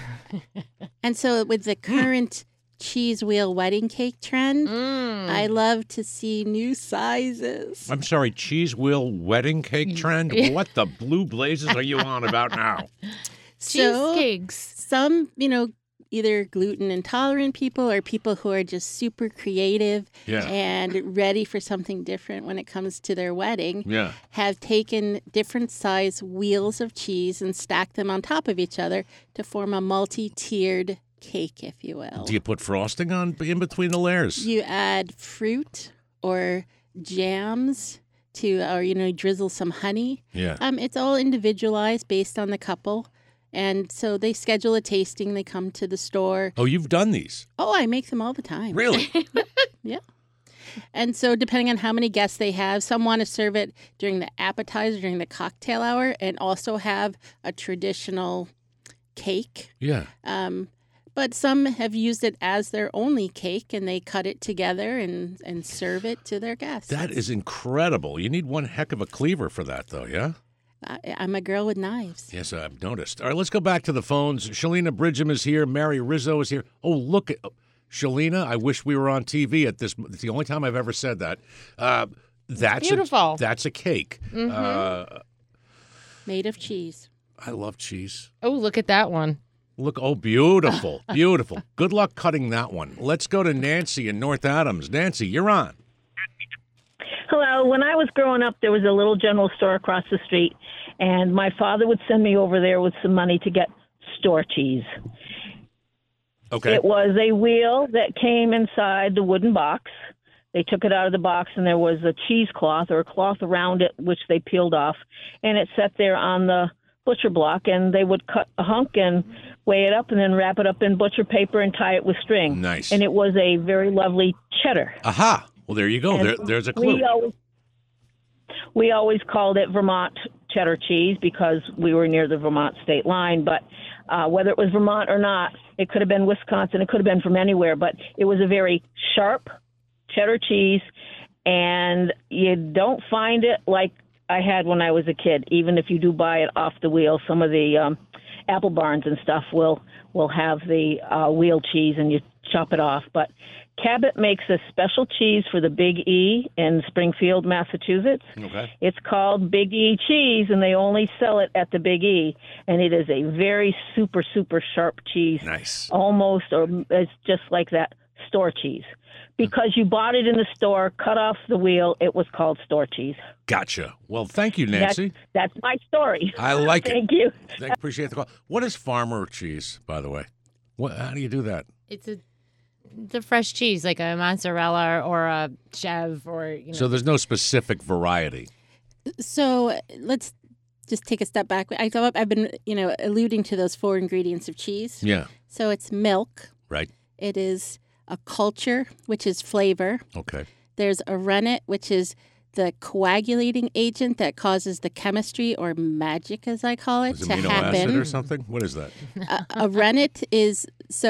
Speaker 2: so with the current cheese wheel wedding cake trend, I love to see new sizes.
Speaker 1: I'm sorry, cheese wheel wedding cake trend? What the blue blazes are you on about now?
Speaker 3: Cheesecakes.
Speaker 2: Some, either gluten intolerant people or people who are just super creative and ready for something different when it comes to their wedding have taken different size wheels of cheese and stacked them on top of each other to form a multi-tiered cake, if you will.
Speaker 1: Do you put frosting on in between the layers?
Speaker 2: You add fruit or jams or drizzle some honey.
Speaker 1: Yeah.
Speaker 2: It's all individualized based on the couple. And so they schedule a tasting. They come to the store.
Speaker 1: Oh, you've done these?
Speaker 2: Oh, I make them all the time.
Speaker 1: Really?
Speaker 2: Yeah. And so depending on how many guests they have, some want to serve it during the appetizer, during the cocktail hour, and also have a traditional cake.
Speaker 1: Yeah.
Speaker 2: But some have used it as their only cake, and they cut it together and serve it to their guests.
Speaker 1: That is incredible. You need one heck of a cleaver for that, though, yeah?
Speaker 2: I'm a girl with knives.
Speaker 1: Yes, I've noticed. All right, let's go back to the phones. Shalina Bridgham is here. Mary Rizzo is here. Oh, look at Shalina. I wish we were on TV at this. It's the only time I've ever said that. That's
Speaker 3: beautiful.
Speaker 1: That's a cake.
Speaker 3: Mm-hmm.
Speaker 2: Made of cheese.
Speaker 1: I love cheese.
Speaker 3: Oh, look at that one.
Speaker 1: Look, beautiful, beautiful. Good luck cutting that one. Let's go to Nancy in North Adams. Nancy, you're on.
Speaker 7: Hello. When I was growing up, there was a little general store across the street, and my father would send me over there with some money to get store cheese.
Speaker 1: Okay.
Speaker 7: It was a wheel that came inside the wooden box. They took it out of the box, and there was a cheesecloth or a cloth around it, which they peeled off, and it sat there on the butcher block, and they would cut a hunk and weigh it up and then wrap it up in butcher paper and tie it with string.
Speaker 1: Nice.
Speaker 7: And it was a very lovely cheddar.
Speaker 1: Aha. Well, there you go. There's a clue.
Speaker 7: We always called it Vermont cheddar cheese because we were near the Vermont state line. But whether it was Vermont or not, it could have been Wisconsin. It could have been from anywhere. But it was a very sharp cheddar cheese, and you don't find it like I had when I was a kid. Even if you do buy it off the wheel, some of the Apple Barns and stuff will have the wheel cheese, and you chop it off. But Cabot makes a special cheese for the Big E in Springfield, Massachusetts.
Speaker 1: Okay.
Speaker 7: It's called Big E cheese, and they only sell it at the Big E. And it is a very super, super sharp cheese.
Speaker 1: Nice.
Speaker 7: Almost, or it's just like that store cheese. Because you bought it in the store, cut off the wheel, it was called store cheese.
Speaker 1: Gotcha. Well, thank you, Nancy.
Speaker 7: That's my story.
Speaker 1: I like it.
Speaker 7: Thank you.
Speaker 1: I appreciate the call. What is farmer cheese, by the way? How do you do that?
Speaker 3: It's a fresh cheese, like a mozzarella or a chev or,
Speaker 1: So there's no specific variety.
Speaker 2: So let's just take a step back. I've been, alluding to those 4 ingredients of cheese.
Speaker 1: Yeah.
Speaker 2: So it's milk.
Speaker 1: Right.
Speaker 2: It is a culture, which is flavor.
Speaker 1: Okay.
Speaker 2: There's a rennet, which is the coagulating agent that causes the chemistry or magic, as I call it,
Speaker 1: Is
Speaker 2: to
Speaker 1: amino
Speaker 2: happen.
Speaker 1: acid or something? What is that?
Speaker 2: A rennet is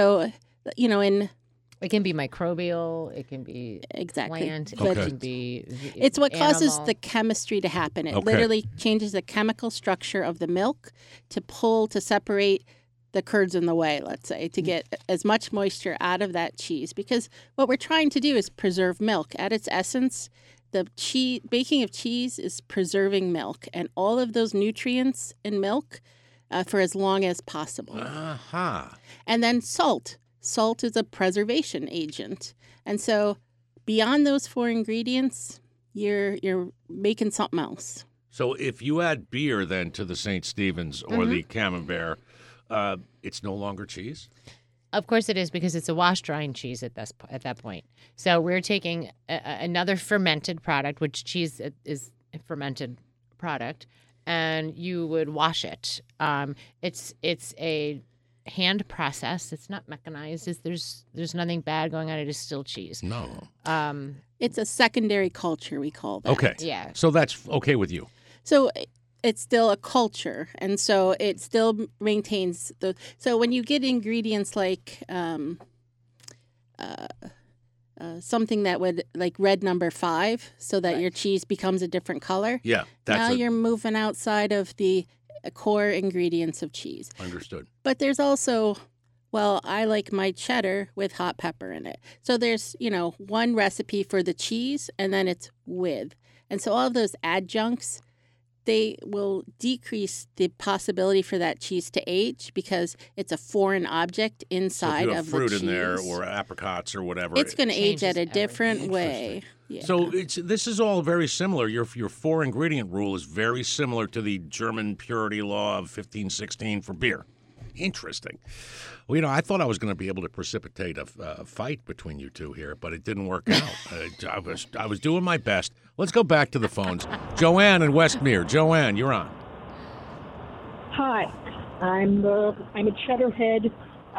Speaker 2: in
Speaker 3: it can be microbial, it can be
Speaker 2: exactly,
Speaker 3: plant,
Speaker 1: Okay.
Speaker 3: it can be
Speaker 2: it's what causes
Speaker 3: animal.
Speaker 2: the chemistry to happen. It
Speaker 1: Okay.
Speaker 2: literally changes the chemical structure of the milk to separate the curds in the whey, let's say, to get as much moisture out of that cheese. Because what we're trying to do is preserve milk. At its essence, the baking of cheese is preserving milk and all of those nutrients in milk for as long as possible.
Speaker 1: Uh-huh.
Speaker 2: And then salt. Salt is a preservation agent. And so beyond those 4 ingredients, you're making something else.
Speaker 1: So if you add beer then to the St. Stephen's or the Camembert, it's no longer cheese?
Speaker 3: Of course it is, because it's a wash drying cheese at that point. So we're taking another fermented product, which cheese is a fermented product, and you would wash it. It's a hand process. It's not mechanized. There's nothing bad going on. It is still cheese.
Speaker 1: No.
Speaker 2: It's a secondary culture, we call that.
Speaker 1: Okay.
Speaker 3: Yeah.
Speaker 1: So that's okay with you.
Speaker 2: So it's still a culture, and so it still maintains the. So when you get ingredients like something that would like red number 5, so that your cheese becomes a different color.
Speaker 1: Yeah.
Speaker 2: Now you're moving outside of the core ingredients of cheese.
Speaker 1: Understood.
Speaker 2: But there's also, I like my cheddar with hot pepper in it. So there's, one recipe for the cheese, and then it's with. And so all of those adjuncts, they will decrease the possibility for that cheese to age because it's a foreign object inside
Speaker 1: so if you have
Speaker 2: of
Speaker 1: fruit
Speaker 2: the cheese.
Speaker 1: in there or apricots or whatever.
Speaker 2: It's going to age at a
Speaker 3: changes
Speaker 2: different way. Yeah.
Speaker 1: So this is all very similar. Your 4 ingredient rule is very similar to the German purity law of 1516 for beer. Interesting. Well, I thought I was going to be able to precipitate a fight between you two here, but it didn't work out. I was doing my best. Let's go back to the phones. Joanne in Westmere. Joanne, you're on.
Speaker 8: Hi, I'm a cheddar head.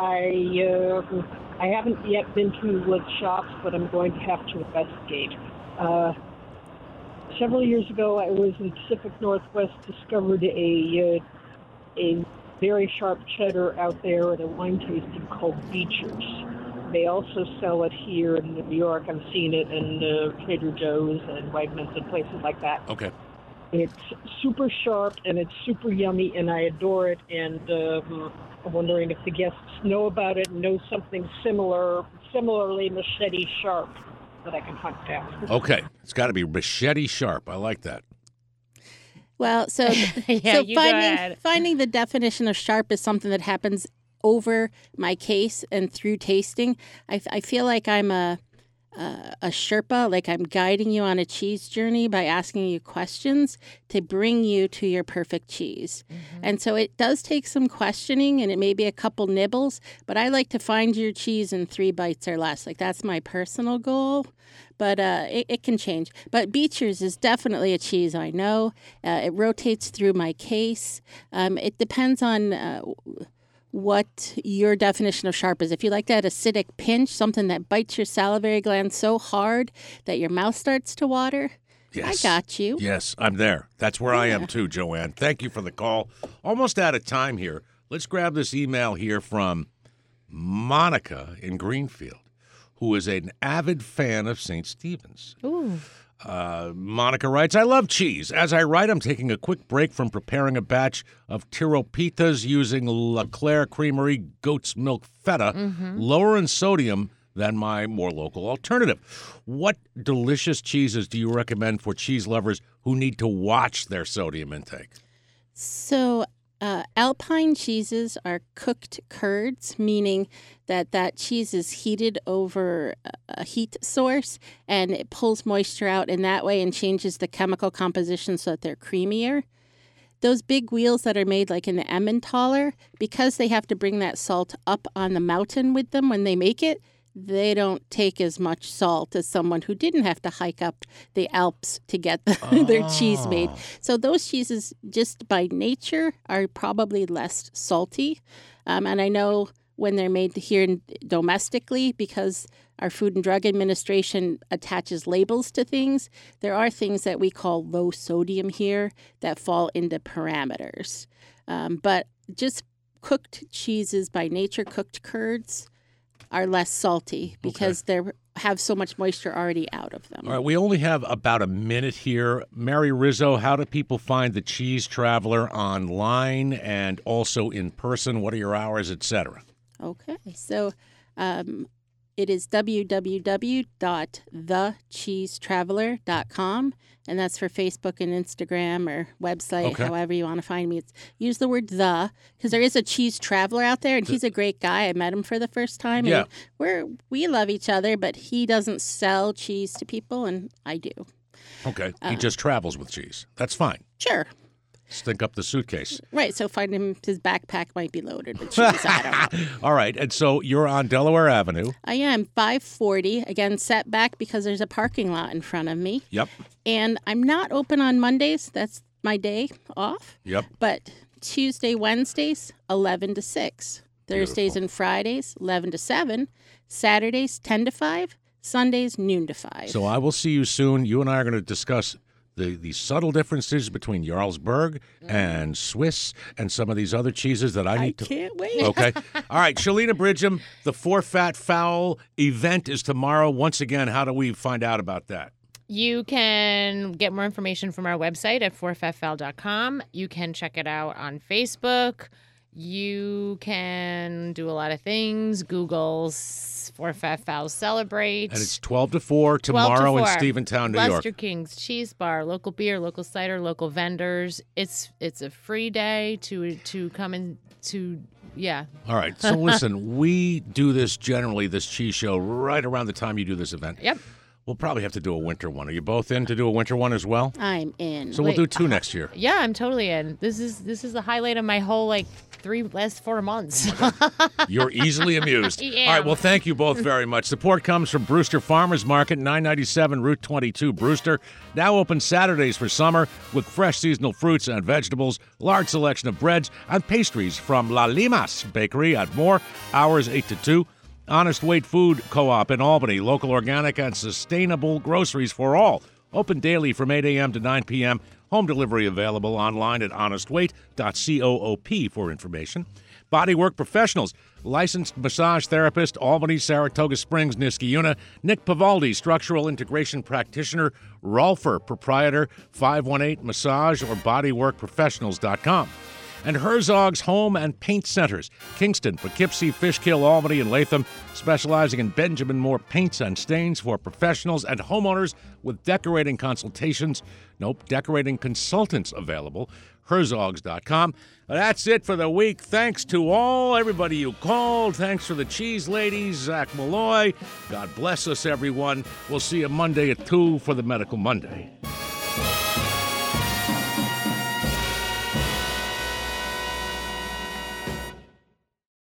Speaker 8: I haven't yet been to wood shops, but I'm going to have to investigate. Several years ago, I was in the Pacific Northwest, discovered a very sharp cheddar out there at a wine tasting called Beecher's. They also sell it here in New York. I've seen it in Trader Joe's and Wegmans and places like that.
Speaker 1: Okay.
Speaker 8: It's super sharp and it's super yummy, and I adore it. And I'm wondering if the guests know about it and know something similarly machete sharp that I can hunt down.
Speaker 1: Okay. It's got to be machete sharp. I like that.
Speaker 2: Well, so
Speaker 3: Yeah, you go ahead.
Speaker 2: finding the definition of sharp is something that happens over my case and through tasting. I feel like I'm a Sherpa, like I'm guiding you on a cheese journey by asking you questions to bring you to your perfect cheese. Mm-hmm. And so it does take some questioning, and it may be a couple nibbles, but I like to find your cheese in 3 bites or less. Like that's my personal goal. But it can change. But Beecher's is definitely a cheese I know. It rotates through my case. It depends on what your definition of sharp is. If you like that acidic pinch, something that bites your salivary gland so hard that your mouth starts to water,
Speaker 1: Yes.
Speaker 2: I got you.
Speaker 1: Yes, I'm there. That's where I am too, Joanne. Thank you for the call. Almost out of time here. Let's grab this email here from Monica in Greenfield, who is an avid fan of St. Stephen's.
Speaker 3: Ooh.
Speaker 1: Monica writes, I love cheese. As I write, I'm taking a quick break from preparing a batch of tiropitas using La Claire Creamery goat's milk feta, lower in sodium than my more local alternative. What delicious cheeses do you recommend for cheese lovers who need to watch their sodium intake?
Speaker 2: So Alpine cheeses are cooked curds, meaning that cheese is heated over a heat source and it pulls moisture out in that way and changes the chemical composition so that they're creamier. Those big wheels that are made like in the Emmentaler, because they have to bring that salt up on the mountain with them when they make it, they don't take as much salt as someone who didn't have to hike up the Alps to get their cheese made. So those cheeses, just by nature, are probably less salty. And I know when they're made here domestically, because our Food and Drug Administration attaches labels to things, there are things that we call low sodium here that fall into parameters. But just cooked cheeses by nature, cooked curds, are less salty because they have so much moisture already out of them.
Speaker 1: All right, we only have about a minute here. Mary Rizzo, how do people find the Cheese Traveler online and also in person? What are your hours, et cetera?
Speaker 2: Okay, so it is www.thecheesetraveler.com, and that's for Facebook and Instagram or website, however you want to find me. Use the word "the" because there is a cheese traveler out there, and he's a great guy. I met him for the first time, and we love each other, but he doesn't sell cheese to people, and I do.
Speaker 1: Okay, he just travels with cheese. That's fine.
Speaker 2: Sure.
Speaker 1: Stink up the suitcase.
Speaker 2: Right, so find him, his backpack might be loaded with cheese. I don't know.
Speaker 1: All right, and so you're on Delaware Avenue.
Speaker 2: I am 540, again, set back because there's a parking lot in front of me.
Speaker 1: Yep.
Speaker 2: And I'm not open on Mondays. That's my day off.
Speaker 1: Yep.
Speaker 2: But Tuesday, Wednesdays, 11 to 6. Thursdays and Fridays, 11 to 7. Saturdays, 10 to 5. Sundays, noon to 5.
Speaker 1: So I will see you soon. You and I are going to discuss the subtle differences between Jarlsberg and Swiss and some of these other cheeses that I need to...
Speaker 2: I can't wait.
Speaker 1: Okay. All right, Shalina Bridgham, the For Fat Fowl event is tomorrow. Once again, how do we find out about that?
Speaker 3: You can get more information from our website at forfatfowl.com. You can check it out on Facebook. You can do a lot of things. Google For Fat Fowl Celebrate.
Speaker 1: And it's 12 to 4 tomorrow in Stephentown, New York.
Speaker 3: Lester King's Cheese Bar, local beer, local cider, local vendors. It's a free day to come and to, yeah.
Speaker 1: All right. So listen, we do this generally, this cheese show, right around the time you do this event.
Speaker 3: Yep.
Speaker 1: We'll probably have to do a winter one. Are you both in to do a winter one as well?
Speaker 2: I'm in.
Speaker 1: So we'll do 2 next year.
Speaker 3: Yeah, I'm totally in. This is the highlight of my whole last 4 months.
Speaker 1: You're easily amused.
Speaker 3: Yeah.
Speaker 1: All right, well, thank you both very much. Support comes from Brewster Farmers Market, 997 Route 22, Brewster. Now open Saturdays for summer with fresh seasonal fruits and vegetables, large selection of breads and pastries from La Limas Bakery at Moore, hours 8 to 2. Honest Weight Food Co-op in Albany, local organic and sustainable groceries for all. Open daily from 8 a.m. to 9 p.m. Home delivery available online at honestweight.coop for information. Bodywork Professionals, licensed massage therapist, Albany, Saratoga Springs, Niskayuna. Nick Pavaldi, structural integration practitioner. Rolfer, proprietor, 518-massage or bodyworkprofessionals.com. And Herzog's Home and Paint Centers, Kingston, Poughkeepsie, Fishkill, Albany, and Latham, specializing in Benjamin Moore paints and stains for professionals and homeowners with decorating consultations. Decorating consultants available. Herzogs.com. That's it for the week. Thanks to everybody you called. Thanks for the cheese ladies, Zach Malloy. God bless us, everyone. We'll see you Monday at 2 for the Medical Monday.